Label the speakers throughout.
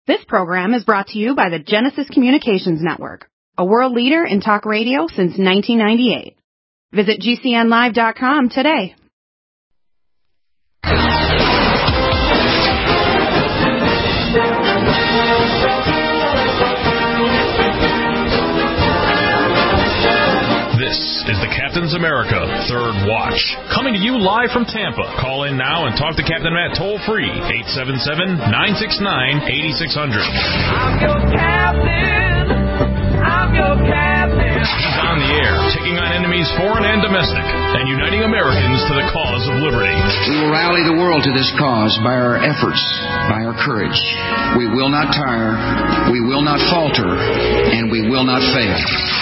Speaker 1: This program is brought to you by the Genesis Communications Network, a world leader in talk radio since 1998. Visit GCNlive.com today.
Speaker 2: This is the Captain's America Third Watch, coming to you live from Tampa. Call in now and talk to Captain Matt toll-free, 877-969-8600.
Speaker 3: I'm your captain. I'm your captain.
Speaker 2: He's on the air, taking on enemies foreign and domestic, and uniting Americans to the cause of liberty.
Speaker 4: We will rally the world to this cause by our efforts, by our courage. We will not tire, we will not falter, and we will not fail.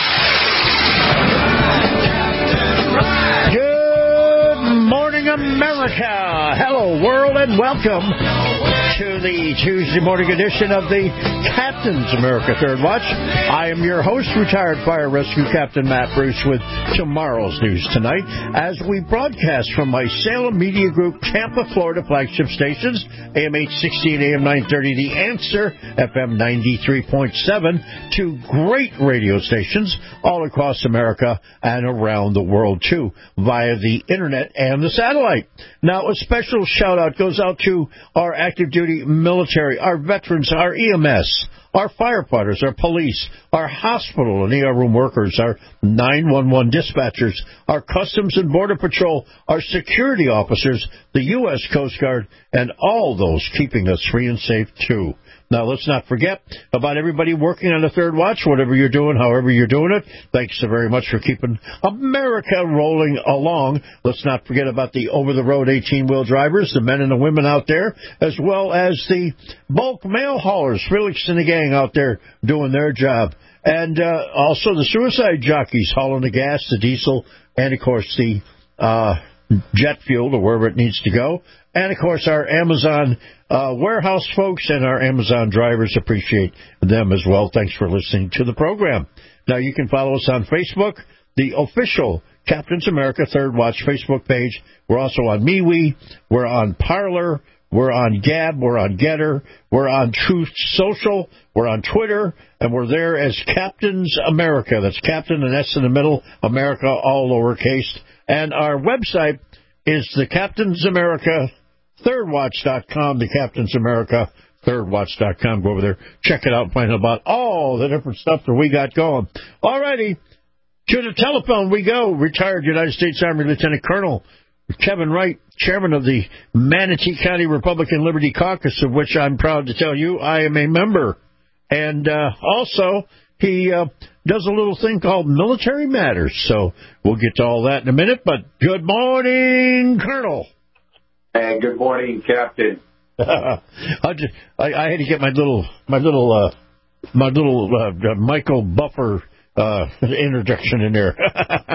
Speaker 5: Good morning, America. Hello, world, and welcome to the Tuesday morning edition of the Captain's America Third Watch. I am your host, retired fire rescue Captain Matt Bruce, with tomorrow's news tonight as we broadcast from my Salem Media Group Tampa, Florida flagship stations, AM 860 and AM 930, The Answer, FM 93.7, to great radio stations all across America and around the world, too, via the internet and the satellite. Now, a special shout-out goes out to our active duty military, our veterans, our EMS, our firefighters, our police, our hospital and ER room workers, our 911 dispatchers, our Customs and Border Patrol, our security officers, the U.S. Coast Guard, and all those keeping us free and safe, too. Now, let's not forget about everybody working on the Third Watch, whatever you're doing, however you're doing it. Thanks so very much for keeping America rolling along. Let's not forget about the over-the-road 18-wheel drivers, the men and the women out there, as well as the bulk mail haulers, Felix and the gang out there doing their job. And also the suicide jockeys hauling the gas, the diesel, and, of course, the jet fuel to wherever it needs to go. And, of course, our Amazon warehouse folks and our Amazon drivers, appreciate them as well. Thanks for listening to the program. Now, you can follow us on Facebook, the official Captain's America Third Watch Facebook page. We're also on MeWe. We're on Parler. We're on Gab. We're on Getter. We're on Truth Social. We're on Twitter. And we're there as Captain's America. That's Captain, an S in the middle, America, all lowercase. And our website is the Captain's America Thirdwatch.com, the Captain's America Thirdwatch.com. Go over there, check it out, find out about all the different stuff that we got going. All righty, to the telephone we go. Retired United States Army Lieutenant Colonel Kevin Wright, chairman of the Manatee County Republican Liberty Caucus, of which I'm proud to tell you I am a member. And also, he does a little thing called Military Matters. So we'll get to all that in a minute. But good morning, Colonel.
Speaker 6: Hey, good morning, Captain.
Speaker 5: I had to get my little Michael Buffer introduction in there.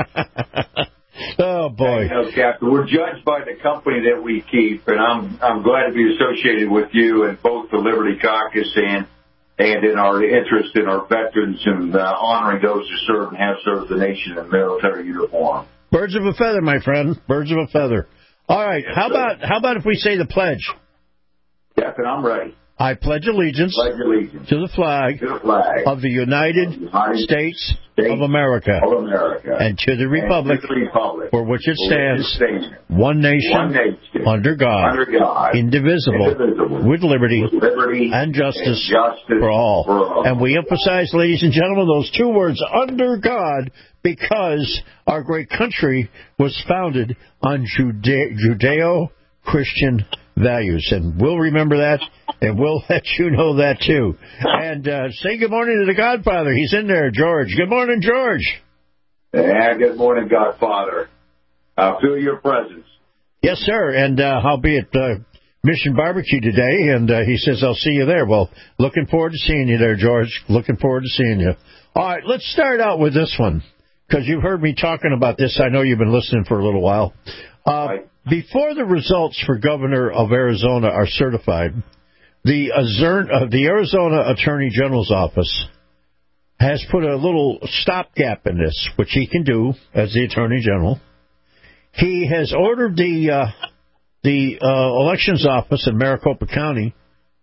Speaker 5: Oh boy!
Speaker 6: You know, Captain, we're judged by the company that we keep, and I'm glad to be associated with you in both the Liberty Caucus and in our interest in our veterans and honoring those who serve and have served the nation in military uniform.
Speaker 5: Birds of a feather, my friend. Birds of a feather. All right. How about if we say the pledge?
Speaker 6: Captain, I'm ready.
Speaker 5: I pledge allegiance to the flag of the United States of America and to the republic for which it stands, one nation, under God, indivisible, with liberty and justice for all. And we emphasize, ladies and gentlemen, those two words, under God, because our great country was founded on Judeo-Christian values. And we'll remember that, and we'll let you know that, too. And say good morning to the Godfather. He's in there, George. Good morning, George.
Speaker 6: Yeah, good morning, Godfather. I feel your presence.
Speaker 5: Yes, sir. And I'll be at Mission Barbecue today, and he says I'll see you there. Well, looking forward to seeing you there, George. Looking forward to seeing you. All right, let's start out with this one, because you've heard me talking about this. I know you've been listening for a little while. Before the results for governor of Arizona are certified, the Arizona Attorney General's office has put a little stopgap in this, which he can do as the Attorney General. He has ordered the elections office in Maricopa County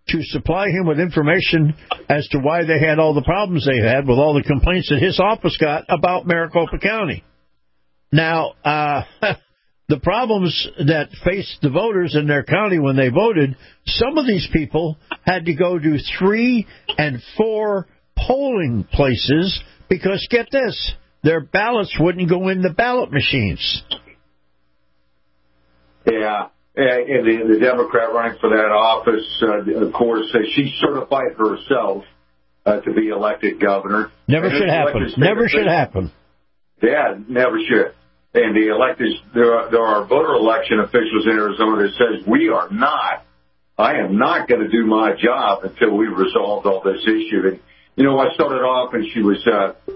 Speaker 5: to supply him with information as to why they had all the problems they had with all the complaints that his office got about Maricopa County. Now, the problems that faced the voters in their county when they voted, some of these people had to go to 3 and 4 polling places because, get this, their ballots wouldn't go in the ballot machines.
Speaker 6: Yeah, and the Democrat running for that office, of course, she certified herself to be elected governor.
Speaker 5: Never should happen. Never should happen.
Speaker 6: Yeah, never should. And the electors, there are voter election officials in Arizona that says I am not going to do my job until we resolved all this issue. And, I started off and she was,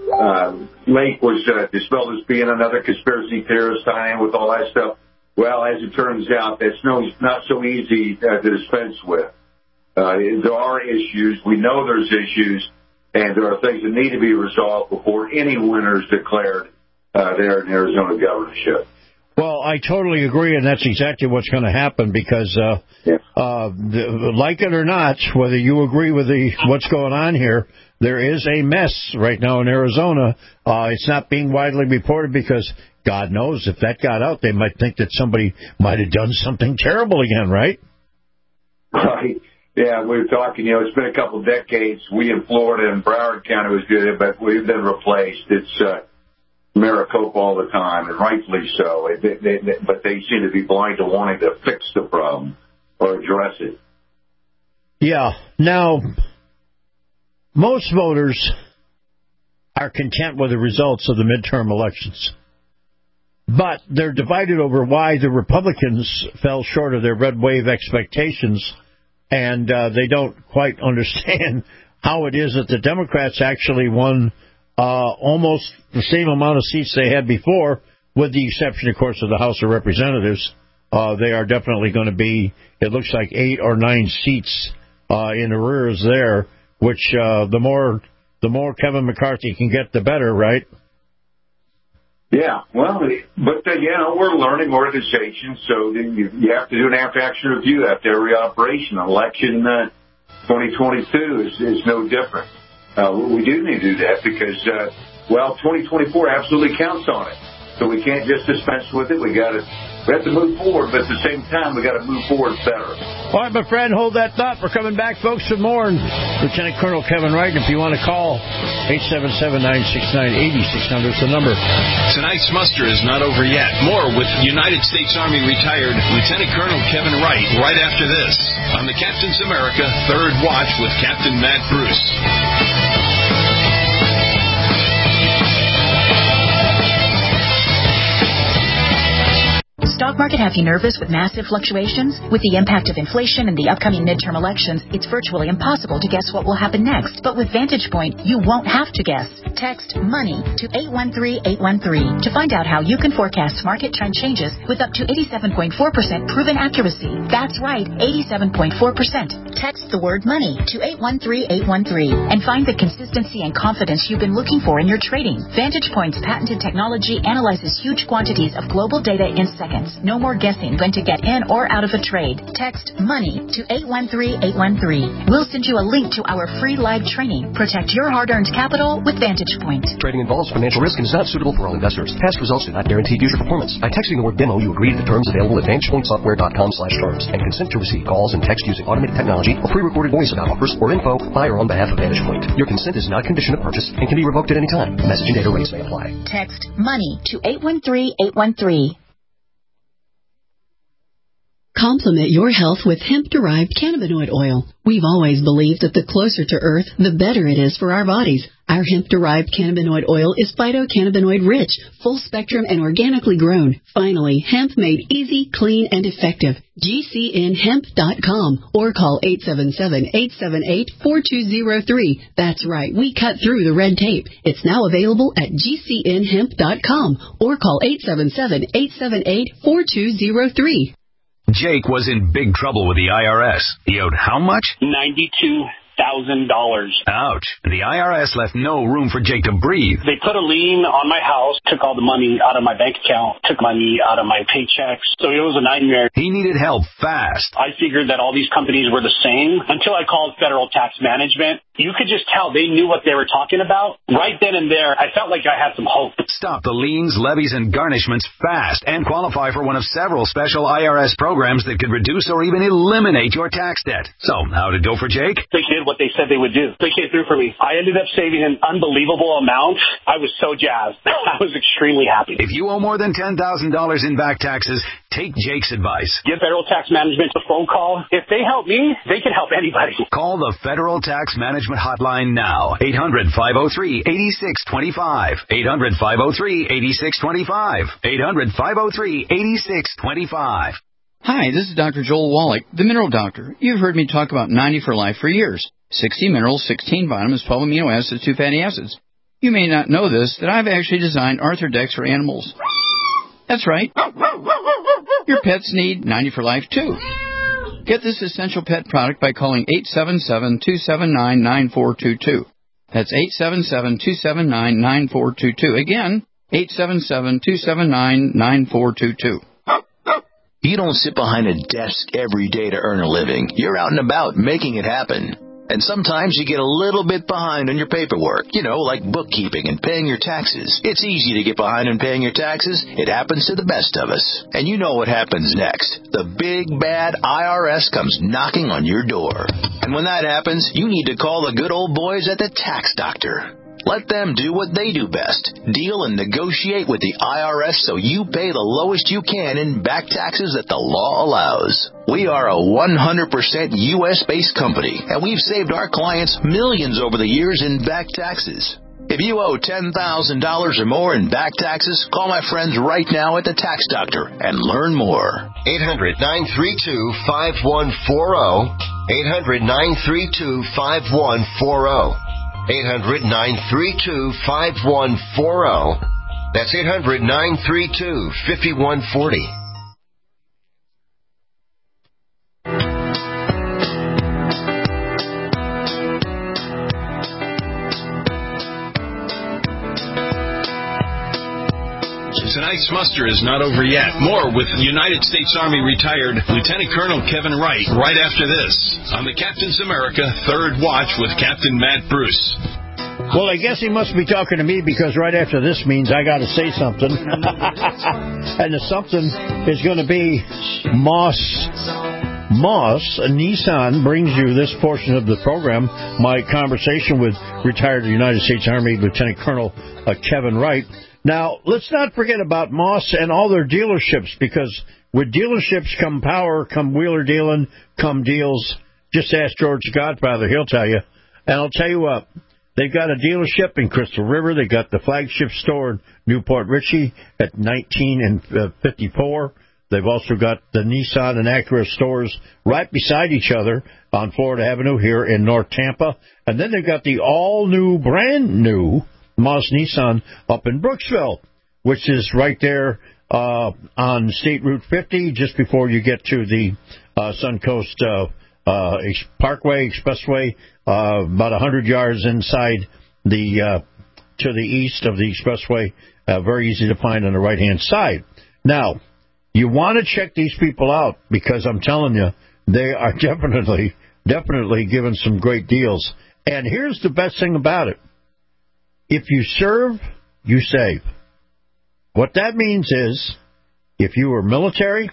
Speaker 6: Lake was dispelled as being another conspiracy theorist tying in with all that stuff. Well, as it turns out, that's not so easy to dispense with. There are issues. We know there's issues, and there are things that need to be resolved before any winner is declared there in Arizona governorship.
Speaker 5: Well, I totally agree, and that's exactly what's going to happen because, like it or not, whether you agree with what's going on here, there is a mess right now in Arizona. It's not being widely reported because God knows if that got out, they might think that somebody might have done something terrible again, right?
Speaker 6: Right. Yeah, we were talking, it's been a couple of decades. We in Florida and Broward County was good, but we've been replaced. It's Maricopa all the time, and rightfully so. But they seem to be blind to wanting to fix the problem or address it.
Speaker 5: Yeah. Now, most voters are content with the results of the midterm elections. But they're divided over why the Republicans fell short of their red wave expectations, and they don't quite understand how it is that the Democrats actually won almost the same amount of seats they had before, with the exception, of course, of the House of Representatives. They are definitely going to be, it looks like 8 or 9 seats in arrears there, which the more Kevin McCarthy can get, the better, right?
Speaker 6: Yeah, well, but, we're a learning organization, so you have to do an after-action review after every operation. Election 2022 is no different. We do need to do that because, 2024 absolutely counts on it. So we can't just dispense with it. We have to move forward, but at the same time, we got to move forward better.
Speaker 5: All right, my friend, hold that thought. We're coming back, folks, with more. And Lieutenant Colonel Kevin Wright, if you want to call, 877-969-8600 is the number.
Speaker 7: Tonight's muster is not over yet. More with United States Army retired Lieutenant Colonel Kevin Wright right after this on the Captain's America Third Watch with Captain Matt Bruce.
Speaker 8: Stock market have you nervous with massive fluctuations? With the impact of inflation and the upcoming midterm elections, it's virtually impossible to guess what will happen next. But with Vantage Point, you won't have to guess. Text MONEY to 813-813 to find out how you can forecast market trend changes with up to 87.4% proven accuracy. That's right, 87.4%. Text the word MONEY to 813-813 and find the consistency and confidence you've been looking for in your trading. Vantage Point's patented technology analyzes huge quantities of global data in seconds. No more guessing when to get in or out of a trade. Text MONEY to 813-813. We'll send you a link to our free live training. Protect your hard-earned capital with Vantage Point.
Speaker 9: Trading involves financial risk and is not suitable for all investors. Past results do not guarantee future performance. By texting the word demo, you agree to the terms available at VantagePointSoftware.com/terms and consent to receive calls and text using automated technology or pre-recorded voice about offers or info by or on behalf of Vantage Point. Your consent is not a condition of purchase and can be revoked at any time. Message and data rates may apply.
Speaker 8: Text MONEY to 813-813.
Speaker 10: Complement your health with hemp-derived cannabinoid oil. We've always believed that the closer to Earth, the better it is for our bodies. Our hemp-derived cannabinoid oil is phytocannabinoid rich, full spectrum, and organically grown. Finally, hemp made easy, clean, and effective. GCNhemp.com or call 877-878-4203. That's right, we cut through the red tape. It's now available at GCNhemp.com or call 877-878-4203.
Speaker 11: Jake was in big trouble with the IRS. He owed how much?
Speaker 12: $92,000.
Speaker 11: Ouch. The IRS left no room for Jake to breathe.
Speaker 12: They put a lien on my house, took all the money out of my bank account, took money out of my paychecks. So it was a nightmare.
Speaker 11: He needed help fast.
Speaker 12: I figured that all these companies were the same until I called Federal Tax Management. You could just tell they knew what they were talking about. Right then and there, I felt like I had some hope.
Speaker 11: Stop the liens, levies, and garnishments fast and qualify for one of several special IRS programs that could reduce or even eliminate your tax debt. So, how'd it go for Jake?
Speaker 12: They did what they said they would do. They came through for me. I ended up saving an unbelievable amount. I was so jazzed. I was extremely happy.
Speaker 11: If you owe more than $10,000 in back taxes, take Jake's advice.
Speaker 12: Give Federal Tax Management a phone call. If they help me, they can help anybody.
Speaker 11: Call the Federal Tax Management Hotline now. 800-503-8625. 800-503-8625. 800-503-8625.
Speaker 13: Hi, this is Dr. Joel Wallach, the Mineral Doctor. You've heard me talk about 90 for Life for years. 60 minerals, 16 vitamins, 12 amino acids, 2 fatty acids. You may not know this, that I've actually designed Arthrodex for animals. That's right. Your pets need 90 for Life, too. Get this essential pet product by calling 877-279-9422. That's 877-279-9422. Again, 877-279-9422.
Speaker 14: You don't sit behind a desk every day to earn a living. You're out and about making it happen. And sometimes you get a little bit behind on your paperwork, like bookkeeping and paying your taxes. It's easy to get behind on paying your taxes. It happens to the best of us. And you know what happens next. The big, bad IRS comes knocking on your door. And when that happens, you need to call the good old boys at the Tax Doctor. Let them do what they do best. Deal and negotiate with the IRS so you pay the lowest you can in back taxes that the law allows. We are a 100% U.S.-based company, and we've saved our clients millions over the years in back taxes. If you owe $10,000 or more in back taxes, call my friends right now at the Tax Doctor and learn more.
Speaker 15: 800-932-5140. 800-932-5140. 800-932-5140. That's 800-932-5140.
Speaker 7: Tonight's muster is not over yet. More with United States Army retired Lieutenant Colonel Kevin Wright right after this on the Captain's America Third Watch with Captain Matt Bruce.
Speaker 5: Well, I guess he must be talking to me because right after this means I got to say something. And the something is going to be Moss Nissan brings you this portion of the program, my conversation with retired United States Army Lieutenant Colonel Kevin Wright. Now, let's not forget about Moss and all their dealerships, because with dealerships come power, come wheeler dealing, come deals. Just ask George Godfather, he'll tell you. And I'll tell you what, they've got a dealership in Crystal River. They got the flagship store in Newport Richey at 19 and 54. They've also got the Nissan and Acura stores right beside each other on Florida Avenue here in North Tampa. And then they've got the all-new, brand-new Moss Nissan up in Brooksville, which is right there on State Route 50, just before you get to the Suncoast Parkway Expressway, about 100 yards inside the to the east of the expressway. Very easy to find on the right-hand side. Now, you want to check these people out, because I'm telling you, they are definitely giving some great deals. And here's the best thing about it. If you serve, you save. What that means is, if you were military,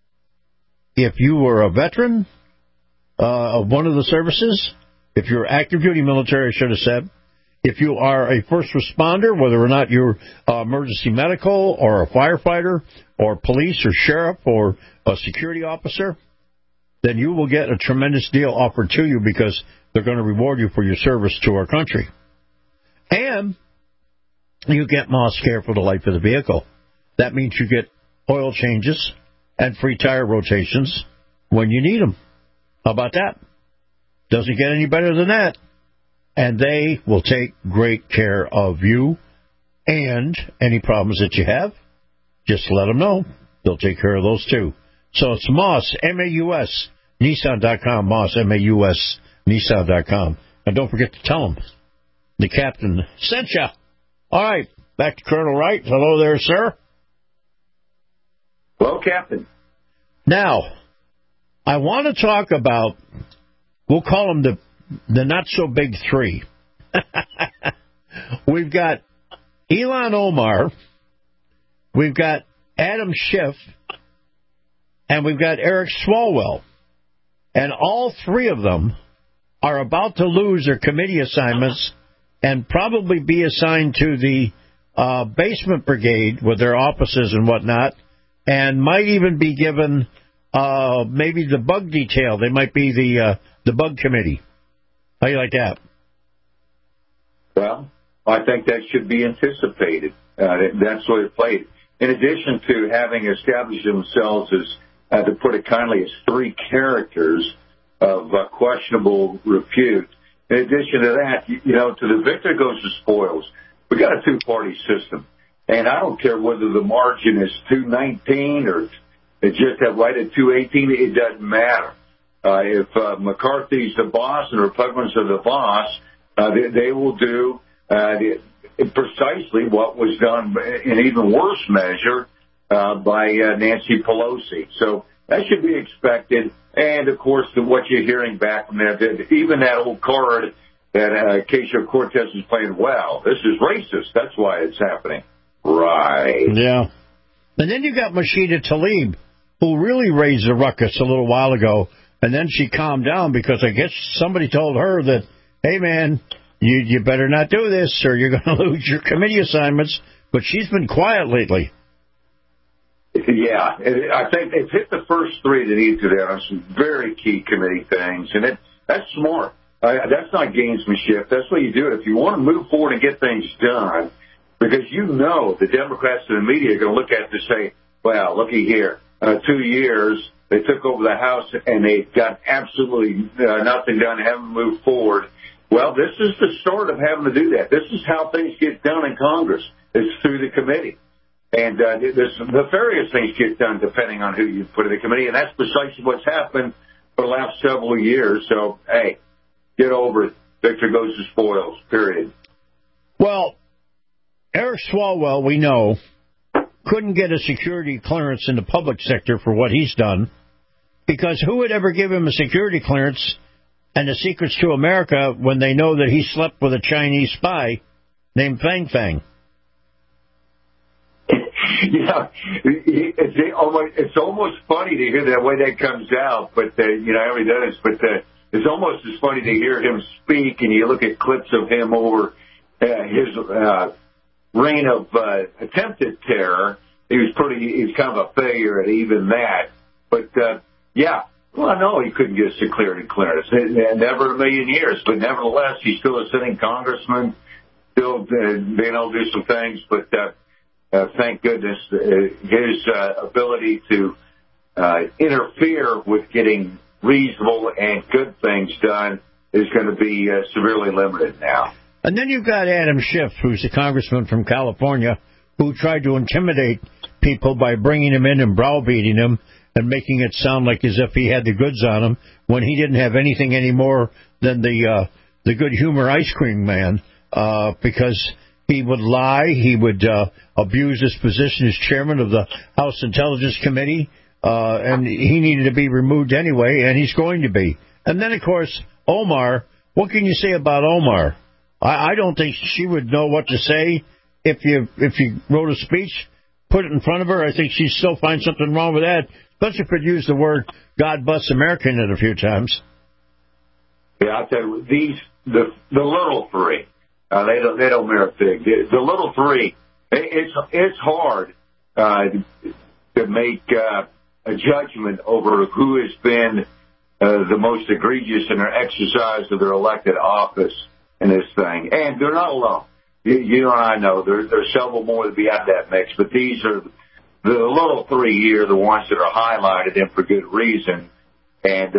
Speaker 5: if you were a veteran of one of the services, if you're active duty military, I should have said, if you are a first responder, whether or not you're emergency medical or a firefighter or police or sheriff or a security officer, then you will get a tremendous deal offered to you, because they're going to reward you for your service to our country. And you get Moss Care for the life of the vehicle. That means you get oil changes and free tire rotations when you need them. How about that? Doesn't get any better than that. And they will take great care of you, and any problems that you have, just let them know. They'll take care of those too. So it's Moss, M-A-U-S, Nissan.com, Moss, Nissan.com. And don't forget to tell them the captain sent you. All right, back to Colonel Wright. Hello there, sir.
Speaker 6: Hello, Captain.
Speaker 5: Now, I want to talk about, we'll call them the not-so-big three. We've got Ilhan Omar, we've got Adam Schiff, and we've got Eric Swalwell. And all three of them are about to lose their committee assignments and probably be assigned to the basement brigade with their offices and whatnot, and might even be given maybe the bug detail. They might be the bug committee. How do you like that?
Speaker 6: Well, I think that should be anticipated. That's what it played. In addition to having established themselves as, to put it kindly, as three characters of questionable repute, in addition to that, to the victor goes the spoils. We got a two-party system, and I don't care whether the margin is 219 or it's just right at 218. It doesn't matter. If McCarthy's the boss and the Republicans are the boss, they will do precisely what was done in even worse measure by Nancy Pelosi. So that should be expected. And, of course, what you're hearing back from there, even that old card that Ocasio-Cortez is playing, well, this is racist. That's why it's happening. Right.
Speaker 5: Yeah. And then you got Rashida Tlaib, who really raised a ruckus a little while ago, and then she calmed down because I guess somebody told her that, hey, man, you better not do this or you're going to lose your committee assignments. But she's been quiet lately.
Speaker 6: Yeah, I think they've hit the first three that need to there on some very key committee things, and that's smart. That's not gamesmanship. That's what you do it if you want to move forward and get things done, because the Democrats and the media are going to look at it and say, well, looky here, 2 years, they took over the House and they got absolutely nothing done, haven't moved forward. Well, this is the start of having to do that. This is how things get done in Congress. It's through the committee. And there's nefarious things get done depending on who you put in the committee, and that's precisely what's happened for the last several years. So, hey, get over it. Victor goes to spoils, period.
Speaker 5: Well, Eric Swalwell, we know, couldn't get a security clearance in the public sector for what he's done, because who would ever give him a security clearance and the secrets to America when they know that he slept with a Chinese spy named Fang Fang?
Speaker 6: Yeah, it's almost funny to hear that way that comes out, but, everybody does, but it's almost as funny to hear him speak, and you look at clips of him over his reign of attempted terror. He's kind of a failure at even that, but, well, no, he couldn't get a security clearance, never in a million years, but nevertheless, he's still a sitting congressman, still being able to do some things, but, thank goodness, his ability to interfere with getting reasonable and good things done is going to be severely limited now.
Speaker 5: And then you've got Adam Schiff, who's a congressman from California, who tried to intimidate people by bringing him in and browbeating him and making it sound like as if he had the goods on him when he didn't have anything any more than the good humor ice cream man, because he would lie, he would abuse his position as chairman of the House Intelligence Committee, and he needed to be removed anyway, and he's going to be. And then, of course, Omar, what can you say about Omar? I don't think she would know what to say if you wrote a speech, put it in front of her. I think she'd still find something wrong with that, especially if it used the word God bless America in it a few times.
Speaker 6: Yeah, I'll tell you, the little three, they don't merit big. The little three, it's hard to make a judgment over who has been the most egregious in their exercise of their elected office in this thing. And they're not alone. You and I know there's several more to be out of that mix, but these are the little three here, the ones that are highlighted and for good reason. And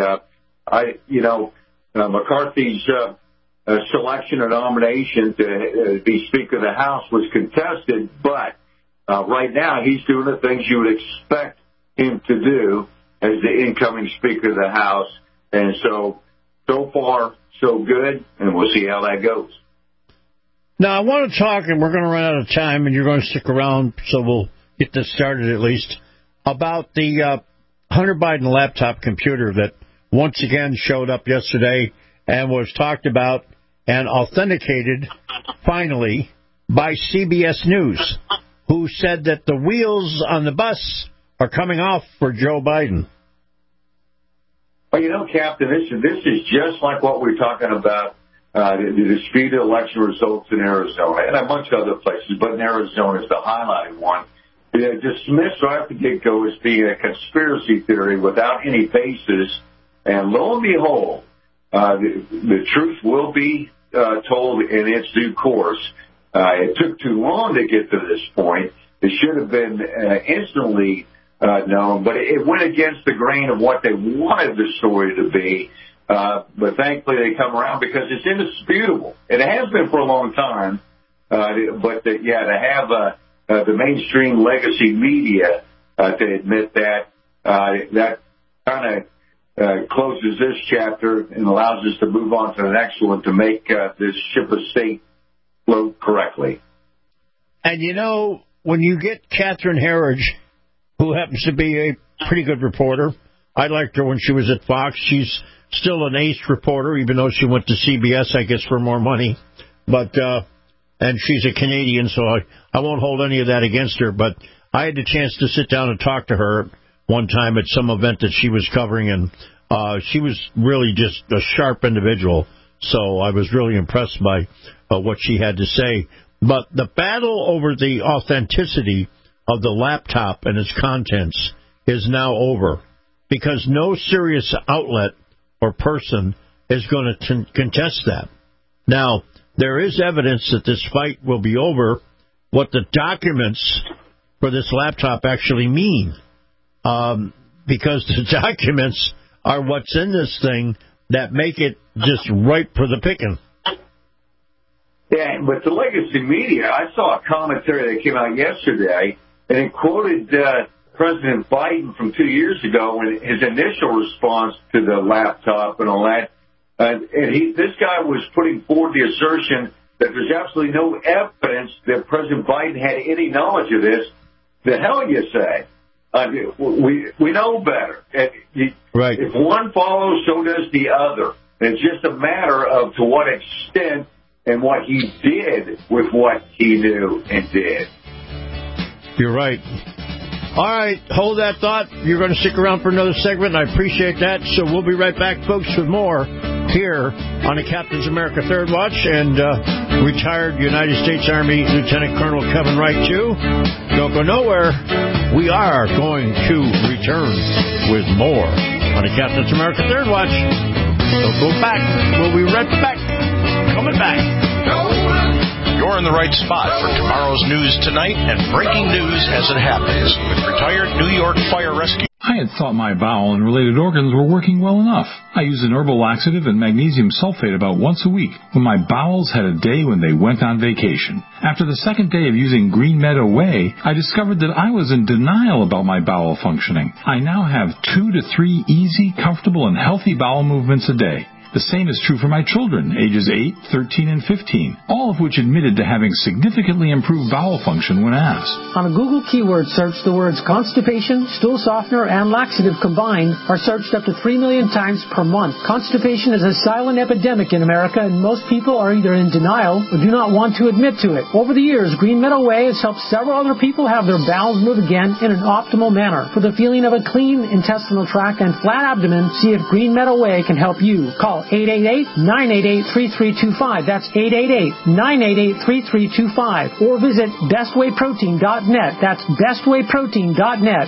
Speaker 6: McCarthy's selection or nomination to be Speaker of the House was contested, but right now he's doing the things you would expect him to do as the incoming Speaker of the House. And so so far, so good, and we'll see how that goes.
Speaker 5: Now, I want to talk, and we're going to run out of time, and you're going to stick around, so we'll get this started at least, about the Hunter Biden laptop computer that once again showed up yesterday and was talked about and authenticated, finally, by CBS News, who said that the wheels on the bus are coming off for Joe Biden.
Speaker 6: Well, you know, Captain, this is just like what we're talking about, the disputed election results in Arizona and a bunch of other places, but in Arizona is the highlighted one. Dismissed right at the get-go as being a conspiracy theory without any basis, and lo and behold, the truth will be told in its due course. It took too long to get to this point. It should have been instantly known, but it went against the grain of what they wanted the story to be. But thankfully they come around because it's indisputable. It has been for a long time, but to have the mainstream legacy media to admit that, that kind of closes this chapter and allows us to move on to the next one to make this ship of state float correctly.
Speaker 5: And, you know, when you get Catherine Herridge, who happens to be a pretty good reporter, I liked her when she was at Fox. She's still an ace reporter, even though she went to CBS, I guess, for more money. But and she's a Canadian, so I won't hold any of that against her. But I had the chance to sit down and talk to her one time at some event that she was covering, and she was really just a sharp individual. So I was really impressed by what she had to say. But the battle over the authenticity of the laptop and its contents is now over, because no serious outlet or person is going to contest that. Now, there is evidence that this fight will be over. What the documents for this laptop actually mean, because the documents are what's in this thing that make it just ripe for the picking.
Speaker 6: Yeah, but the legacy media, I saw a commentary that came out yesterday, and it quoted President Biden from 2 years ago when his initial response to the laptop and all that. This guy was putting forward the assertion that there's absolutely no evidence that President Biden had any knowledge of this. The hell you say? We know better.
Speaker 5: Right.
Speaker 6: If one follows, so does the other. It's just a matter of to what extent and what he did with what he knew and did.
Speaker 5: You're right. All right, hold that thought. You're going to stick around for another segment, and I appreciate that. So we'll be right back, folks, with more here on the Captain's America Third Watch. And retired United States Army Lieutenant Colonel Kevin Wright, too. Don't go nowhere. We are going to return with more on the Captain's America Third Watch. Don't go back. We'll be right back. Coming back.
Speaker 7: You're in the right spot for tomorrow's news tonight and breaking news as it happens with retired New York Fire Rescue.
Speaker 16: I had thought my bowel and related organs were working well enough. I used an herbal laxative and magnesium sulfate about once a week when my bowels had a day when they went on vacation. After the second day of using Green Meadow Way, I discovered that I was in denial about my bowel functioning. I now have 2 to 3 easy, comfortable, and healthy bowel movements a day. The same is true for my children, ages 8, 13, and 15, all of which admitted to having significantly improved bowel function when asked.
Speaker 17: On a Google keyword search, the words constipation, stool softener, and laxative combined are searched up to 3 million times per month. Constipation is a silent epidemic in America, and most people are either in denial or do not want to admit to it. Over the years, Green Meadow Way has helped several other people have their bowels move again in an optimal manner. For the feeling of a clean intestinal tract and flat abdomen, see if Green Meadow Way can help you. Call 888-988-3325. That's 888-988-3325. Or visit bestwayprotein.net. That's bestwayprotein.net.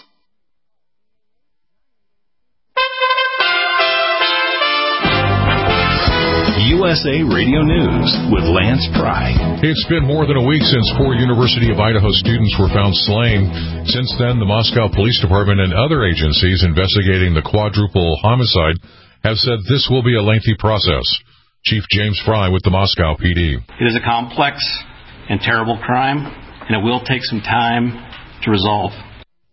Speaker 18: USA Radio News with Lance Pry.
Speaker 2: It's been more than a week since 4 University of Idaho students were found slain. Since then, the Moscow Police Department and other agencies investigating the quadruple homicide have said this will be a lengthy process. Chief James Fry with the Moscow PD.
Speaker 19: It is a complex and terrible crime, and it will take some time to resolve.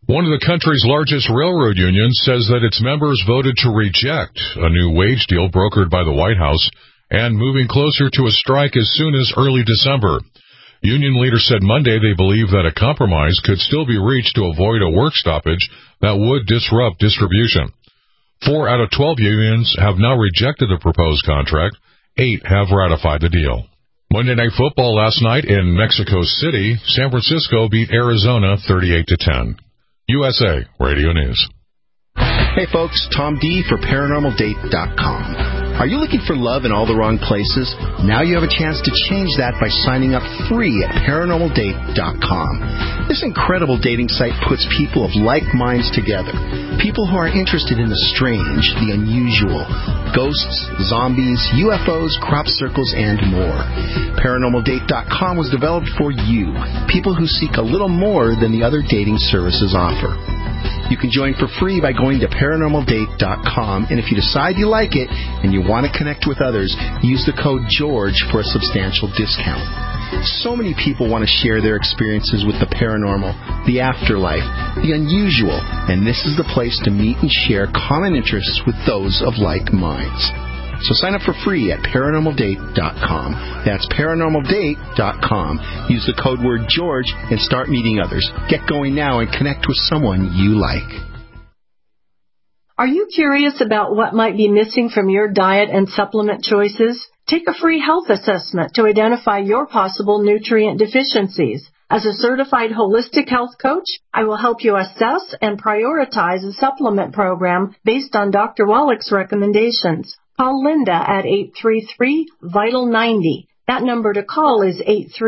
Speaker 2: One of the country's largest railroad unions says that its members voted to reject a new wage deal brokered by the White House and moving closer to a strike as soon as early December. Union leaders said Monday they believe that a compromise could still be reached to avoid a work stoppage that would disrupt distribution. 4 out of 12 unions have now rejected the proposed contract. 8 have ratified the deal. Monday Night Football last night in Mexico City, San Francisco beat Arizona 38-10. USA Radio News.
Speaker 19: Hey folks, Tom D for ParanormalDate.com. Are you looking for love in all the wrong places? Now you have a chance to change that by signing up free at ParanormalDate.com. This incredible dating site puts people of like minds together. People who are interested in the strange, the unusual, ghosts, zombies, UFOs, crop circles, and more. ParanormalDate.com was developed for you, people who seek a little more than the other dating services offer. You can join for free by going to ParanormalDate.com, and if you decide you like it and you want to connect with others, use the code GEORGE for a substantial discount. So many people want to share their experiences with the paranormal, the afterlife, the unusual, and this is the place to meet and share common interests with those of like minds. So sign up for free at ParanormalDate.com. That's ParanormalDate.com. Use the code word George and start meeting others. Get going now and connect with someone you like.
Speaker 20: Are you curious about what might be missing from your diet and supplement choices? Take a free health assessment to identify your possible nutrient deficiencies. As a certified holistic health coach, I will help you assess and prioritize a supplement program based on Dr. Wallach's recommendations. Call Linda at 833-VITAL-90. That number to call is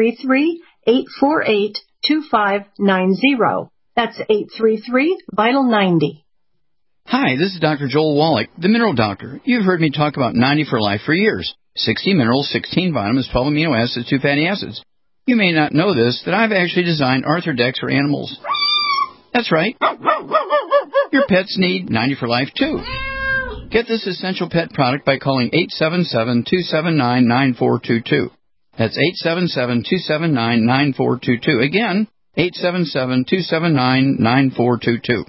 Speaker 20: 833-848-2590. That's 833-VITAL-90.
Speaker 13: Hi, this is Dr. Joel Wallach, the Mineral Doctor. You've heard me talk about 90 for Life for years. 60 minerals, 16 vitamins, 12 amino acids, 2 fatty acids. You may not know this, that I've actually designed Arthrodex for animals. That's right. Your pets need 90 for Life, too. Get this essential pet product by calling 877-279-9422. That's 877-279-9422. Again, 877-279-9422.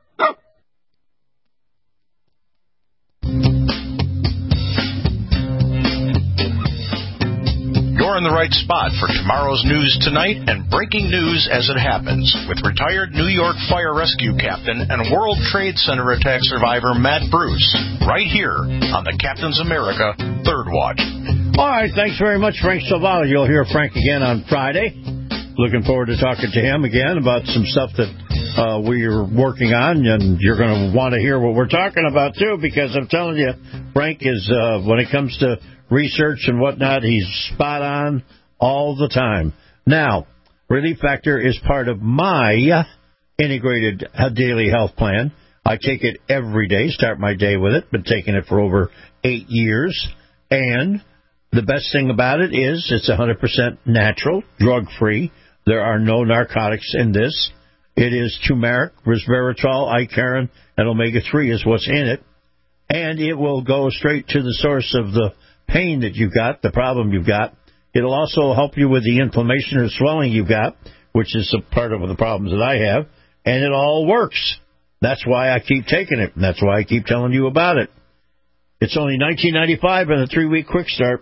Speaker 21: You're in the right spot for tomorrow's news tonight and breaking news as it happens with retired New York Fire Rescue Captain and World Trade Center attack survivor Matt Bruce, right here on the Captain's America Third Watch.
Speaker 5: All right, thanks very much, Frank Silvano. You'll hear Frank again on Friday. Looking forward to talking to him again about some stuff that we're working on, and you're going to want to hear what we're talking about, too, because I'm telling you, Frank is, when it comes to research and whatnot, he's spot on all the time. Now, Relief Factor is part of my integrated daily health plan. I take it every day, start my day with it. Been taking it for over 8 years. And the best thing about it is it's 100% natural, drug-free. There are no narcotics in this. It is turmeric, resveratrol, icariin, and omega-3 is what's in it. And it will go straight to the source of the pain that you've got, the problem you've got. It'll also help you with the inflammation or swelling you've got, which is a part of the problems that I have, and it all works. That's why I keep taking it, and that's why I keep telling you about it. It's only $19.95 and a 3-week quick start,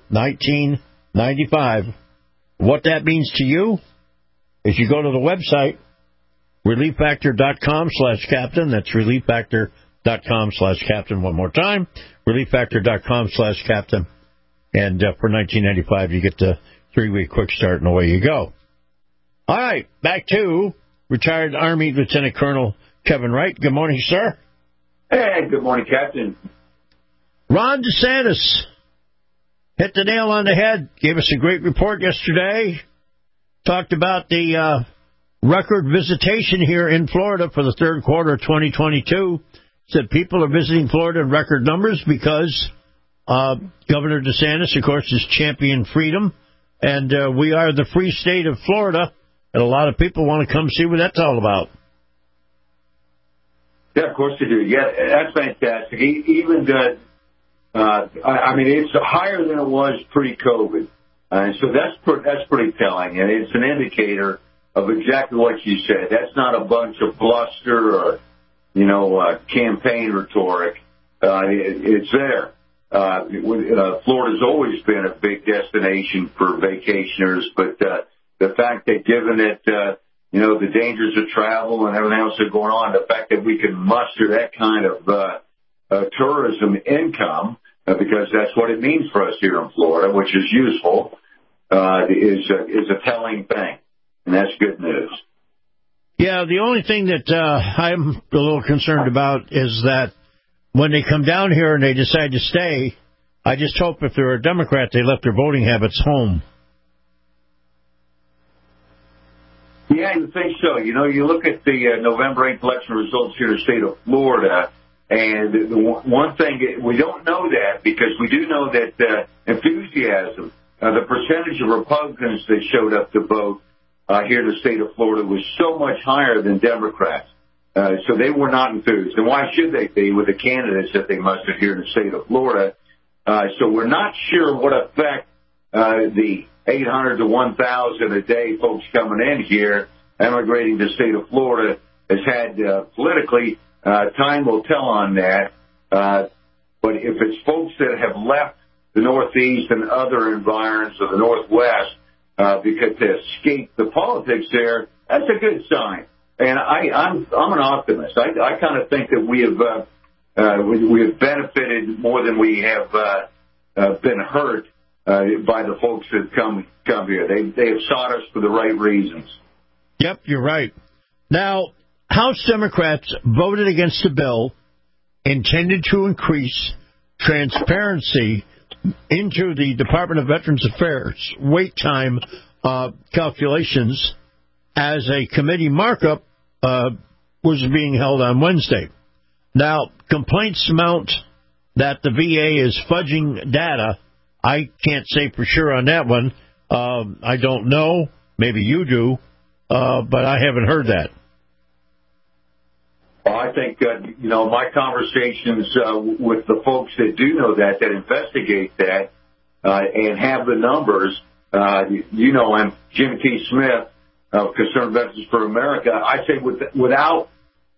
Speaker 5: $19.95. What that means to you is you go to the website, ReliefFactor.com/Captain. That's ReliefFactor.com/Captain. One more time, ReliefFactor.com/Captain. And for $19.95, you get the 3-week quick start, and away you go. All right, back to retired Army Lieutenant Colonel Kevin Wright. Good morning, sir.
Speaker 6: Hey, good morning, Captain.
Speaker 5: Ron DeSantis hit the nail on the head, gave us a great report yesterday, talked about the record visitation here in Florida for the third quarter of 2022, said people are visiting Florida in record numbers because Governor DeSantis, of course, is champion freedom, and we are the free state of Florida, and a lot of people want to come see what that's all about.
Speaker 6: Yeah, of course they do. Yeah, that's fantastic. Even the, I mean, it's higher than it was pre-COVID, and so that's pretty telling, and it's an indicator of exactly what you said. That's not a bunch of bluster or, campaign rhetoric. It's there. Florida's always been a big destination for vacationers, but the fact that given it, the dangers of travel and everything else that's going on, the fact that we can muster that kind of tourism income, because that's what it means for us here in Florida, which is useful, is a telling thing, and that's good news.
Speaker 5: Yeah, the only thing that I'm a little concerned about is that when they come down here and they decide to stay, I just hope if they're a Democrat, they left their voting habits home.
Speaker 6: Yeah, I think so. You look at the November 8th election results here in the state of Florida, and the one thing, we don't know that because we do know that enthusiasm, the percentage of Republicans that showed up to vote here in the state of Florida was so much higher than Democrats. So they were not enthused. And why should they be with the candidates that they mustered here in the state of Florida? So we're not sure what effect the 800 to 1,000 a day folks coming in here, emigrating to the state of Florida, has had politically. Time will tell on that. But if it's folks that have left the Northeast and other environs of the Northwest because they escaped the politics there, that's a good sign. And I'm an optimist. I kind of think that we have benefited more than we have been hurt by the folks that come here. They have sought us for the right reasons.
Speaker 5: Yep, you're right. Now, House Democrats voted against a bill intended to increase transparency into the Department of Veterans Affairs wait time calculations as a committee markup was being held on Wednesday. Now, complaints mount that the VA is fudging data. I can't say for sure on that one. I don't know. Maybe you do, but I haven't heard that.
Speaker 6: Well, I think, my conversations with the folks that do know that investigate that, and have the numbers, I'm Jim T. Smith of Concerned Veterans for America. I say without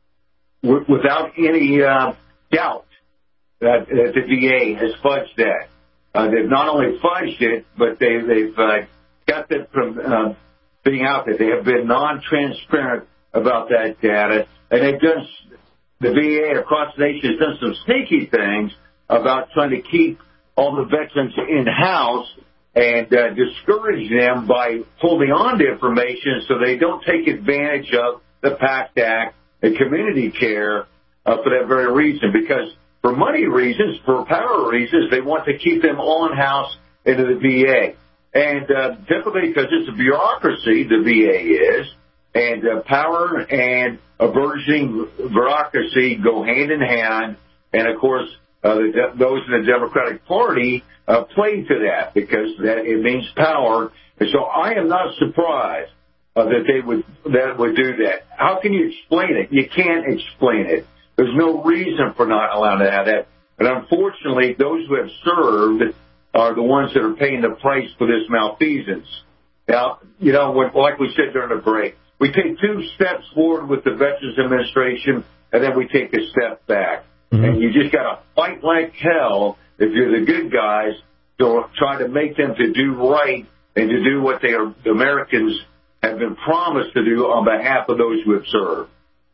Speaker 6: any doubt that the VA has fudged that. They've not only fudged it, but they've kept it from being out there. They have been non-transparent about that data, and they've done, the VA across the nation has done some sneaky things about trying to keep all the veterans in-house and discourage them by holding on to information so they don't take advantage of the PACT Act and community care for that very reason. Because for money reasons, for power reasons, they want to keep them all in-house into the VA. And typically because it's a bureaucracy, the VA is, and power and a burgeoning bureaucracy go hand in hand. And, of course, those in the Democratic Party play to that because it means power. And so I am not surprised that would do that. How can you explain it? You can't explain it. There's no reason for not allowing to have that. But unfortunately, those who have served are the ones that are paying the price for this malfeasance. Now, like we said during the break, we take 2 steps forward with the Veterans Administration, and then we take a step back. Mm-hmm. And you just got to fight like hell if you're the good guys to try to make them to do right and to do what the Americans have been promised to do on behalf of those who have served.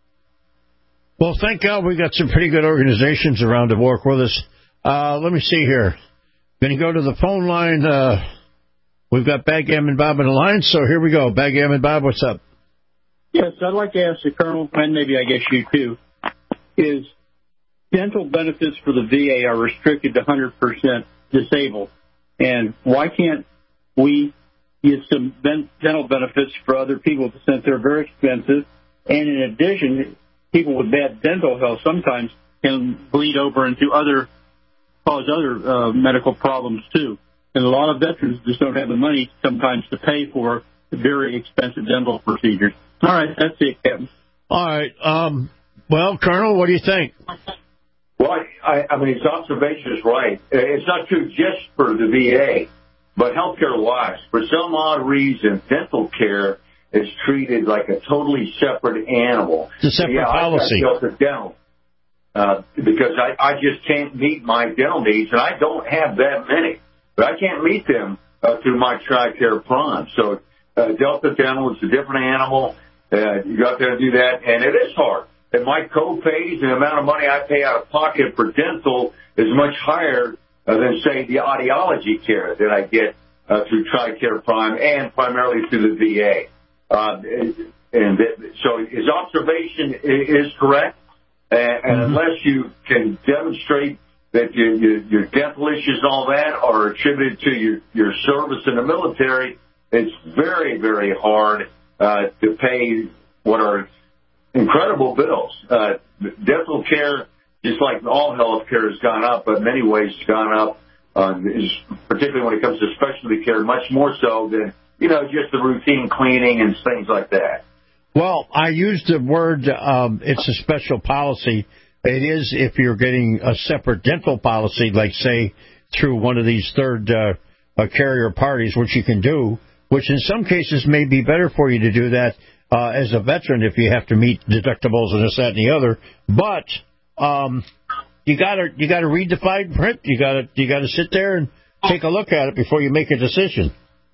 Speaker 5: Well, thank God we got some pretty good organizations around to work with us. Let me see here. Going to go to the phone line. We've got Backgammon Bob on the line, so here we go. Backgammon Bob, what's up?
Speaker 1: Yes, I'd like to ask the Colonel, and maybe I guess you too, is dental benefits for the VA are restricted to 100% disabled. And why can't we get some dental benefits for other people since they're very expensive? And in addition, people with bad dental health sometimes can bleed over into cause other medical problems too. And a lot of veterans just don't have the money sometimes to pay for very expensive dental procedures. All right, that's it, Captain.
Speaker 5: All right. Well, Colonel, what do you think?
Speaker 6: Well, I mean, his observation is right. It's not true just for the VA, but healthcare-wise. For some odd reason, dental care is treated like a totally separate animal.
Speaker 5: It's a separate policy.
Speaker 6: I got Delta Dental because I just can't meet my dental needs, and I don't have that many. But I can't meet them through my TRICARE Prime. So Delta Dental is a different animal. You got there to do that, and it is hard. And my co-pays and the amount of money I pay out of pocket for dental is much higher than, say, the audiology care that I get through TRICARE Prime and primarily through the VA. So his observation is correct, and unless you can demonstrate that your dental issues and all that are attributed to your service in the military, it's very, very hard to pay what are incredible bills. Dental care, just like all health care, has gone up, but in many ways it's gone up, particularly when it comes to specialty care, much more so than, just the routine cleaning and things like that.
Speaker 5: Well, I used the word, it's a special policy. It is if you're getting a separate dental policy, like, say, through one of these third carrier parties, which you can do, which in some cases may be better for you to do that as a veteran if you have to meet deductibles and this, that, and the other. But you gotta read the fine print. You gotta sit there and take a look at it before you make a decision.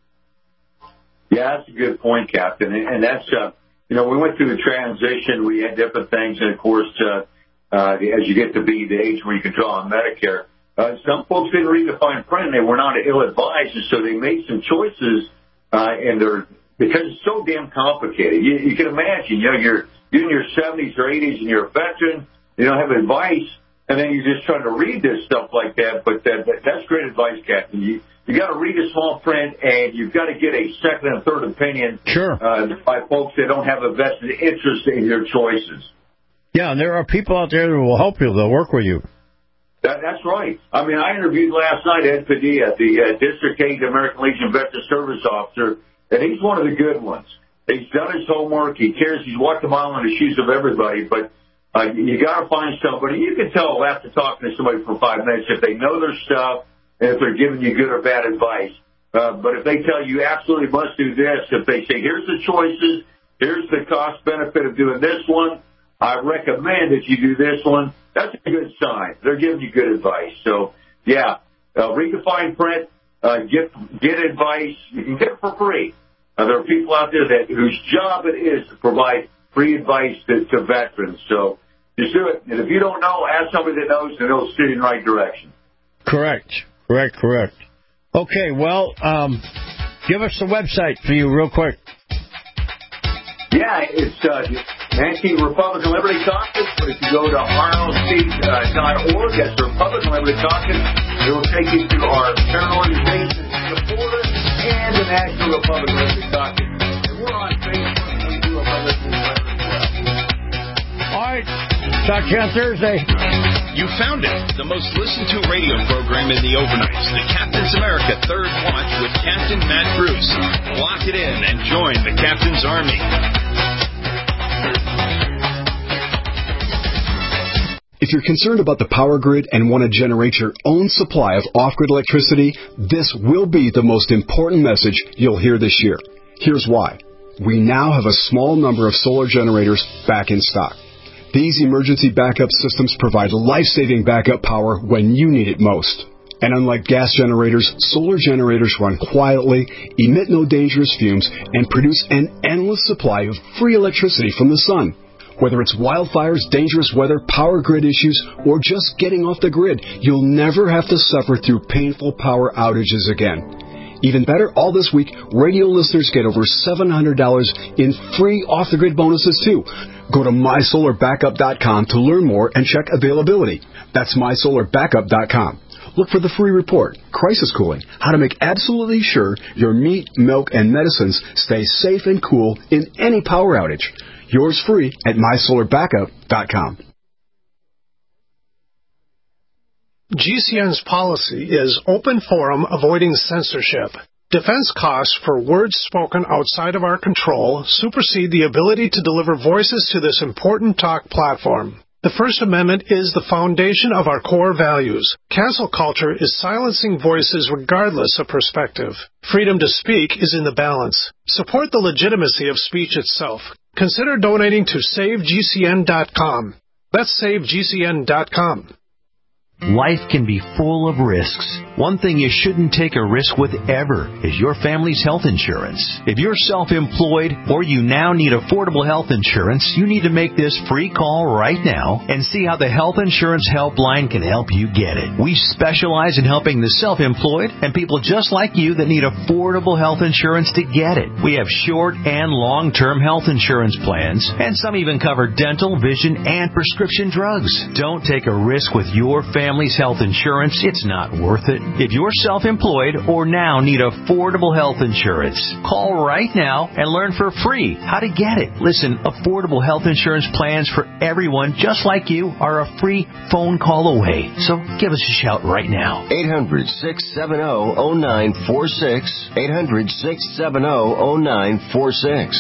Speaker 6: Yeah, that's a good point, Captain. And that's we went through the transition. We had different things, and of course, as you get to be the age where you can draw on Medicare, some folks didn't read the fine print. They were not ill-advised, and so they made some choices, because it's so damn complicated. You can imagine, you're in your 70s or 80s, and you're a veteran. You don't have advice, and then you're just trying to read this stuff like that. But that's great advice, Captain. You got to read a small print, and you've got to get a second and third opinion by folks that don't have a vested interest in your choices.
Speaker 5: Yeah, and there are people out there who will help you. They'll work with you.
Speaker 6: That's right. I mean, I interviewed last night Ed Padilla, the District 8 American Legion Veteran Service Officer, and he's one of the good ones. He's done his homework. He cares. He's walked a mile in the shoes of everybody. But you got to find somebody. You can tell after talking to somebody for 5 minutes if they know their stuff and if they're giving you good or bad advice. But if they tell you absolutely must do this, if they say, here's the choices, here's the cost benefit of doing this one, I recommend that you do this one, that's a good sign. They're giving you good advice. So, yeah, read the fine print, get advice. You can get it for free. There are people out there whose job it is to provide free advice to veterans. So just do it. And if you don't know, ask somebody that knows, and they'll steer you in the right direction. Correct.
Speaker 5: Okay, well, give us the website for you real quick.
Speaker 6: Yeah, it's Anti-Republican Liberty Caucus, but if you go to RLC.org, that's the Republican Liberty Caucus, it will take you to our parent organizations, supporters, and the National Republican Liberty Caucus. And we're on Facebook, and we do a political letter as well.
Speaker 5: All right, talk to you on Thursday.
Speaker 7: You found it, the most listened to radio program in the overnights, the Captain's America Third Watch with Captain Matt Bruce. Lock it in and join the Captain's Army.
Speaker 3: If you're concerned about the power grid and want to generate your own supply of off-grid electricity, this will be the most important message you'll hear this year. Here's why. We now have a small number of solar generators back in stock. These emergency backup systems provide life-saving backup power when you need it most. And unlike gas generators, solar generators run quietly, emit no dangerous fumes, and produce an endless supply of free electricity from the sun. Whether it's wildfires, dangerous weather, power grid issues, or just getting off the grid, you'll never have to suffer through painful power outages again. Even better, all this week, radio listeners get over $700 in free off-the-grid bonuses, too. Go to mysolarbackup.com to learn more and check availability. That's mysolarbackup.com. Look for the free report, Crisis Cooling, how to make absolutely sure your meat, milk, and medicines stay safe and cool in any power outage. Yours free at mysolarbackup.com.
Speaker 22: GCN's policy is open forum, avoiding censorship. Defense costs for words spoken outside of our control supersede the ability to deliver voices to this important talk platform. The First Amendment is the foundation of our core values. Cancel culture is silencing voices regardless of perspective. Freedom to speak is in the balance. Support the legitimacy of speech itself. Consider donating to SaveGCN.com. That's SaveGCN.com.
Speaker 4: Life can be full of risks. One thing you shouldn't take a risk with ever is your family's health insurance. If you're self-employed or you now need affordable health insurance, you need to make this free call right now and see how the Health Insurance Helpline can help you get it. We specialize in helping the self-employed and people just like you that need affordable health insurance to get it. We have short and long-term health insurance plans, and some even cover dental, vision, and prescription drugs. Don't take a risk with your family's health insurance. It's not worth it. If you're self-employed or now need affordable health insurance, call right now and learn for free how to get it. Listen, affordable health insurance plans for everyone just like you are a free phone call away. So give us a shout right now.
Speaker 15: 800-670-0946. 800-670-0946.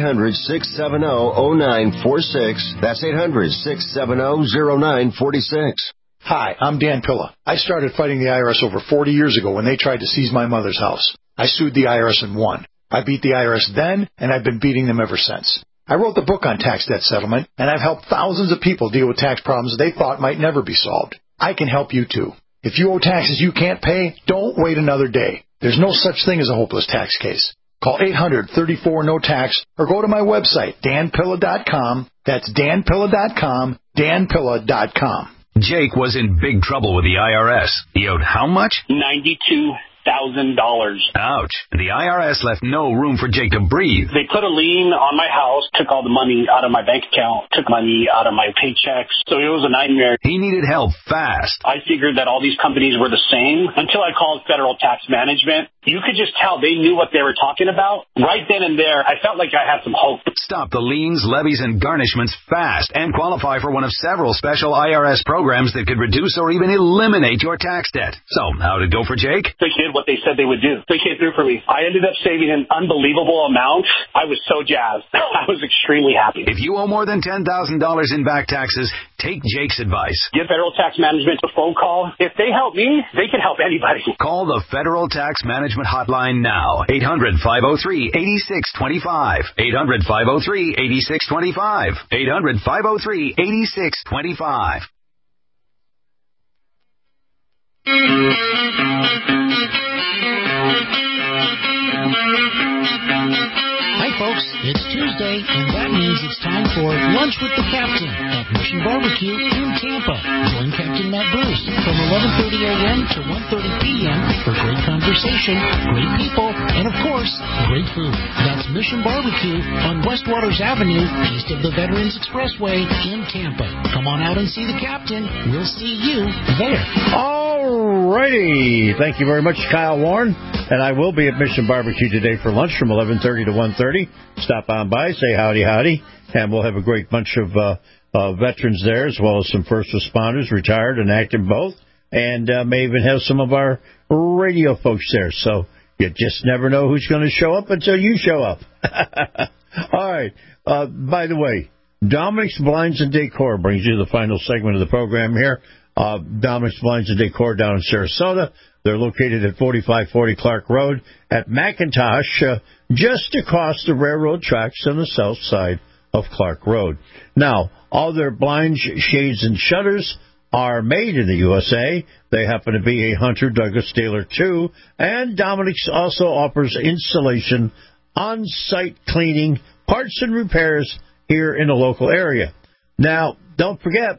Speaker 15: 800-670-0946. That's 800-670-0946.
Speaker 9: Hi, I'm Dan Pilla. I started fighting the IRS over 40 years ago when they tried to seize my mother's house. I sued the IRS and won. I beat the IRS then, and I've been beating them ever since. I wrote the book on tax debt settlement, and I've helped thousands of people deal with tax problems they thought might never be solved. I can help you too. If you owe taxes you can't pay, don't wait another day. There's no such thing as a hopeless tax case. Call 800-34-NO-TAX or go to my website, danpilla.com. That's danpilla.com, danpilla.com.
Speaker 11: Jake was in big trouble with the IRS. He owed how much?
Speaker 12: $92,000.
Speaker 11: Ouch. The IRS left no room for Jake to breathe.
Speaker 12: They put a lien on my house, took all the money out of my bank account, took money out of my paychecks. So it was a nightmare.
Speaker 11: He needed help fast.
Speaker 12: I figured that all these companies were the same until I called Federal Tax Management. You could just tell they knew what they were talking about. Right then and there, I felt like I had some hope.
Speaker 11: Stop the liens, levies, and garnishments fast and qualify for one of several special IRS programs that could reduce or even eliminate your tax debt. So, how did it go for Jake?
Speaker 12: They did what they said they would do. They came through for me. I ended up saving an unbelievable amount. I was so jazzed. I was extremely happy.
Speaker 11: If you owe more than $10,000 in back taxes, take Jake's advice.
Speaker 12: Give Federal Tax Management a phone call. If they help me, they can help anybody.
Speaker 11: Call the Federal Tax Management Hotline now. 800-503-8625. 800-503-8625. 800-503-8625.
Speaker 23: Hi folks, it's Tuesday, and that means it's time for Lunch with the Captain at Mission Barbecue in Tampa. Join Captain Matt Bruce from 11:30 a.m. to 1:30 p.m. for great conversation, great people, and of course, great food. That's Mission Barbecue on West Waters Avenue, east of the Veterans Expressway in Tampa. Come on out and see the Captain. We'll see you there.
Speaker 5: All righty. Thank you very much, Kyle Warren. And I will be at Mission Barbecue today for lunch from 11:30 to 1:30. Stop on by, say howdy, and we'll have a great bunch of veterans there, as well as some first responders, retired and active both, and may even have some of our radio folks there. So you just never know who's going to show up until you show up. All right. By the way, Dominic's Blinds and Decor brings you the final segment of the program here. Dominic's Blinds and Decor down in Sarasota. They're located at 4540 Clark Road at McIntosh, just across the railroad tracks on the south side of Clark Road. Now, all their blinds, shades, and shutters are made in the USA. They happen to be a Hunter Douglas Taylor too, and Dominic's also offers installation, on-site cleaning, parts and repairs here in the local area. Now, don't forget,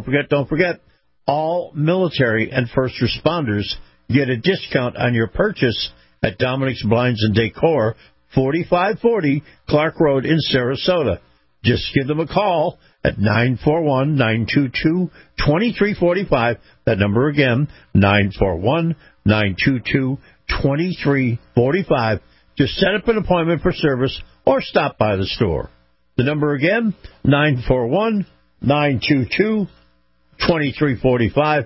Speaker 5: all military and first responders get a discount on your purchase at Dominic's Blinds and Decor, 4540 Clark Road in Sarasota. Just give them a call at 941-922-2345. That number again, 941-922-2345. Just set up an appointment for service or stop by the store. The number again, 941-922-2345,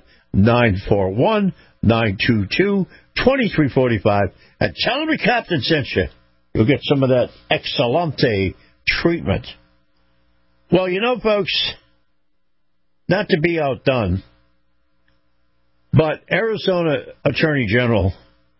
Speaker 5: 941-922-2345. And tell them the Captain sent you. You'll get some of that Excelente treatment. Well, you know, folks, not to be outdone, but Arizona Attorney General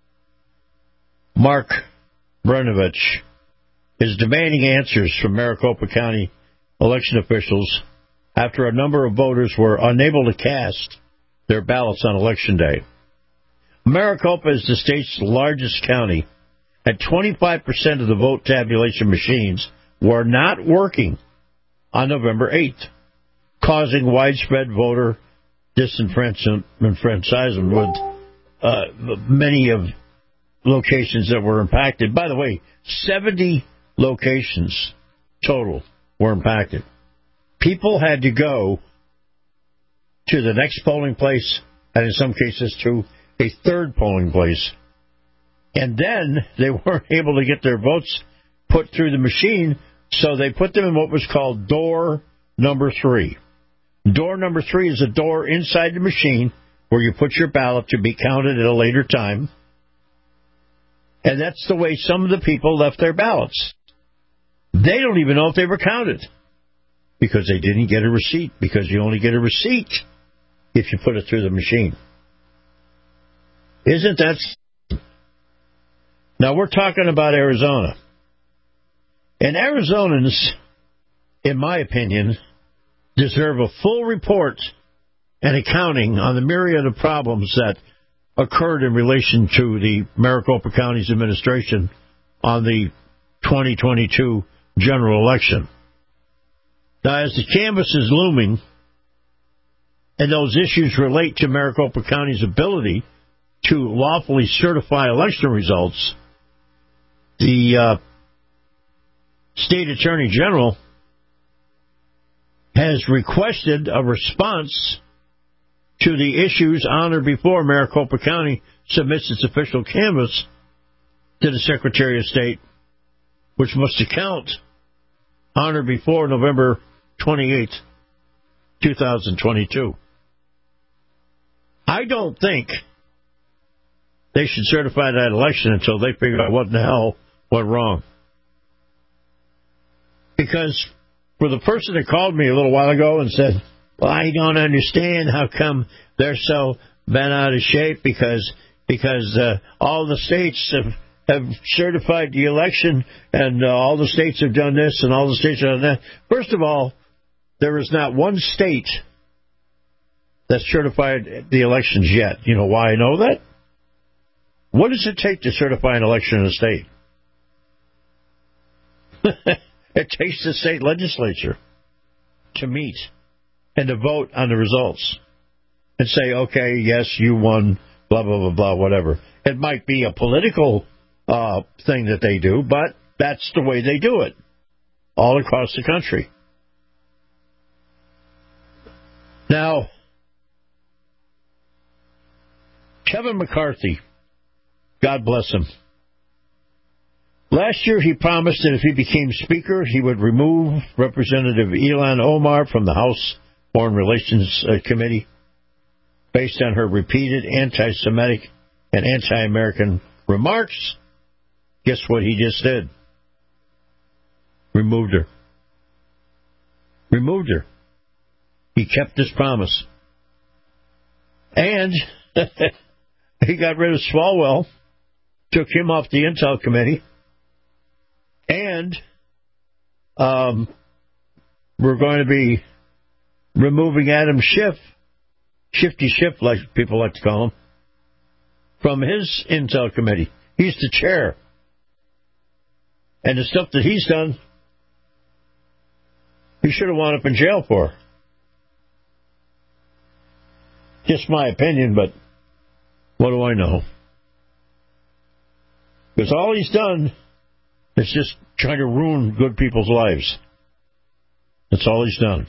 Speaker 5: Mark Brnovich is demanding answers from Maricopa County election officials after a number of voters were unable to cast their ballots on Election Day. Maricopa is the state's largest county, and 25% of the vote tabulation machines were not working on November 8th, causing widespread voter disenfranchisement with many of locations that were impacted. By the way, 70 locations total were impacted. People had to go to the next polling place, and in some cases to a third polling place. And then they weren't able to get their votes put through the machine, so they put them in what was called door number 3. Door number 3 is a door inside the machine where you put your ballot to be counted at a later time. And that's the way some of the people left their ballots. They don't even know if they were counted because they didn't get a receipt, because you only get a receipt if you put it through the machine. Isn't that... Now, we're talking about Arizona. And Arizonans, in my opinion, deserve a full report and accounting on the myriad of problems that occurred in relation to the Maricopa County's administration on the 2022 general election. Now, as the canvass is looming, and those issues relate to Maricopa County's ability to lawfully certify election results, the state attorney general has requested a response to the issues on or before Maricopa County submits its official canvass to the Secretary of State, which must account on or before November 28, 2022. I don't think they should certify that election until they figure out what in the hell went wrong. Because for the person that called me a little while ago and said, well, I don't understand how come they're so bent out of shape because all the states have certified the election and all the states have done this and all the states have done that. First of all, there is not one state that's certified the elections yet. You know why I know that? What does it take to certify an election in a state? It takes the state legislature to meet and to vote on the results and say, okay, yes, you won, blah, blah, blah, blah, whatever. It might be a political thing that they do, but that's the way they do it all across the country. Now, Kevin McCarthy, God bless him. Last year, he promised that if he became Speaker, he would remove Representative Ilhan Omar from the House Foreign Relations Committee based on her repeated anti-Semitic and anti-American remarks. Guess what he just did? Removed her. Removed her. He kept his promise. And he got rid of Swalwell, took him off the Intel Committee, and we're going to be removing Adam Schiff, Shifty Schiff, like people like to call him, from his Intel Committee. He's the chair. And the stuff that he's done, he should have wound up in jail for. Just my opinion, but what do I know? Because all he's done is just trying to ruin good people's lives. That's all he's done.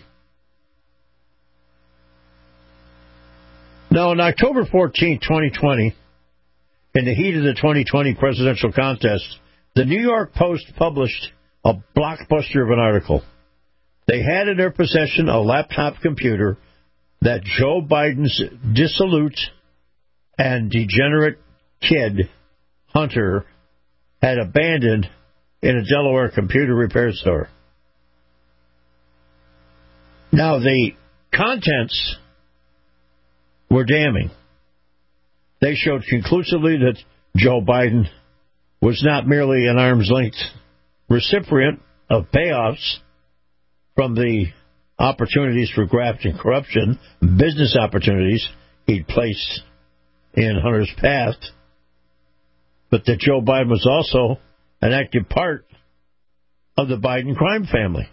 Speaker 5: Now, on October 14, 2020, in the heat of the 2020 presidential contest, the New York Post published a blockbuster of an article. They had in their possession a laptop computer that Joe Biden's dissolute and degenerate kid, Hunter, had abandoned in a Delaware computer repair store. Now, the contents were damning. They showed conclusively that Joe Biden was not merely an arm's length recipient of payoffs from the opportunities for graft and corruption, business opportunities he'd placed in Hunter's path, but that Joe Biden was also an active part of the Biden crime family.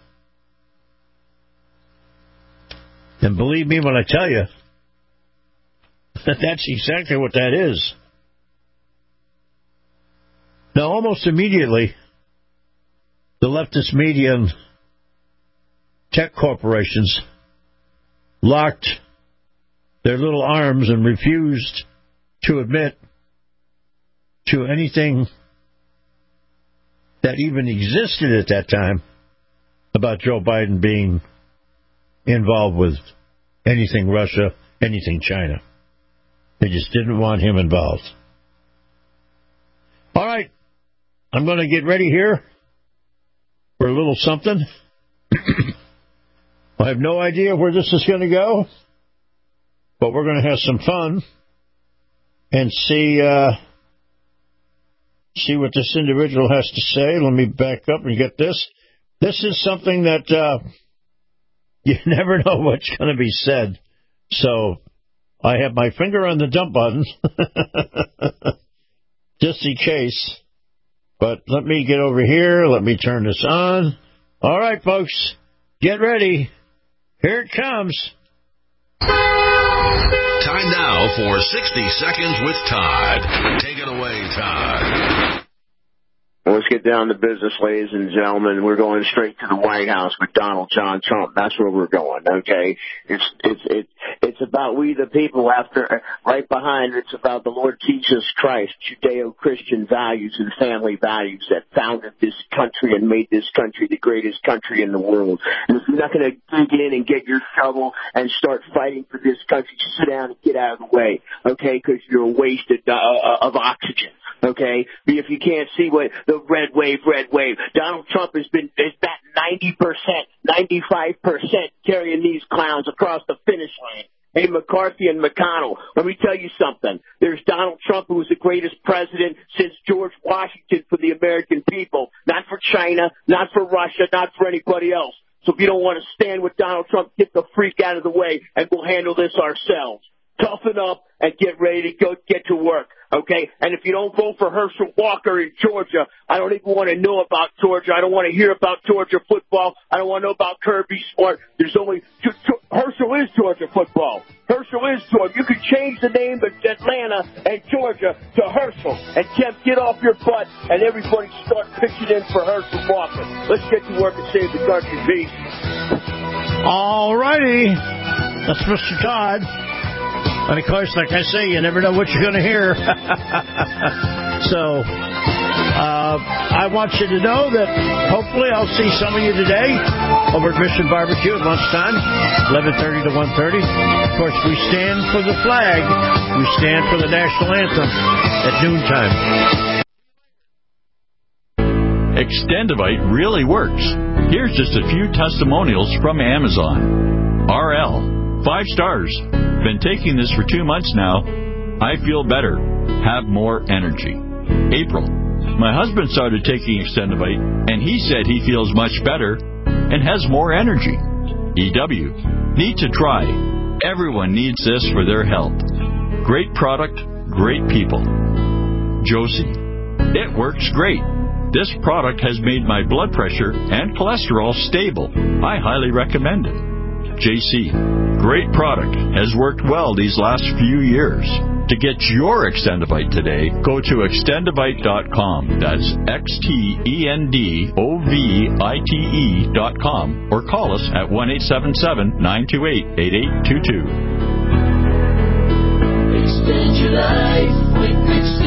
Speaker 5: And believe me when I tell you, that's exactly what that is. Now, almost immediately, the leftist media and tech corporations locked their little arms and refused to admit to anything that even existed at that time about Joe Biden being involved with anything Russia, anything China. They just didn't want him involved. All right, I'm going to get ready here for a little something. I have no idea where this is going to go, but we're going to have some fun and see what this individual has to say. Let me back up and get this. This is something that you never know what's going to be said. So I have my finger on the dump button just in case. But let me get over here. Let me turn this on. All right, folks, get ready. Here it comes.
Speaker 8: Time now for 60 Seconds with Todd. Take it away, Todd.
Speaker 10: Let's get down to business, ladies and gentlemen. We're going straight to the White House with Donald John Trump. That's where we're going, okay? It's about we the people. After right behind, it's about the Lord Jesus Christ, Judeo-Christian values and family values that founded this country and made this country the greatest country in the world. And if you're not going to dig in and get your shovel and start fighting for this country, just sit down and get out of the way, okay? Because you're a waste of oxygen. Okay, if you can't see what the red wave, Donald Trump has been that 90%, 95% carrying these clowns across the finish line. Hey, McCarthy and McConnell, let me tell you something. There's Donald Trump, who was the greatest president since George Washington for the American people, not for China, not for Russia, not for anybody else. So if you don't want to stand with Donald Trump, get the freak out of the way, and we'll handle this ourselves. Toughen up and get ready to go get to work, okay? And if you don't vote for Herschel Walker in Georgia, I don't even want to know about Georgia. I don't want to hear about Georgia football. I don't want to know about Kirby Smart. There's only Herschel is Georgia football. Herschel is Georgia. You could change the name of Atlanta and Georgia to Herschel. And Kemp, get off your butt and everybody start pitching in for Herschel Walker. Let's get to work and save the country. Peace.
Speaker 5: All righty. That's Mr. Todd. And, of course, like I say, you never know what you're going to hear. So, I want you to know that hopefully I'll see some of you today over at Mission Barbecue at lunchtime, 11:30 to 1:30. Of course, we stand for the flag. We stand for the national anthem at noontime.
Speaker 14: Extendivite really works. Here's just a few testimonials from Amazon. RL, 5 stars. Been taking this for 2 months now. I feel better. Have more energy. April. My husband started taking Extendivite, and he said he feels much better and has more energy. EW. Need to try. Everyone needs this for their health. Great product, great people. Josie. It works great. This product has made my blood pressure and cholesterol stable. I highly recommend it. JC. Great product. Has worked well these last few years. To get your Extendivite today, go to extendivite.com. That's XTENDOVITE.com or call us at 1-877-928-8822.
Speaker 24: Extend your life with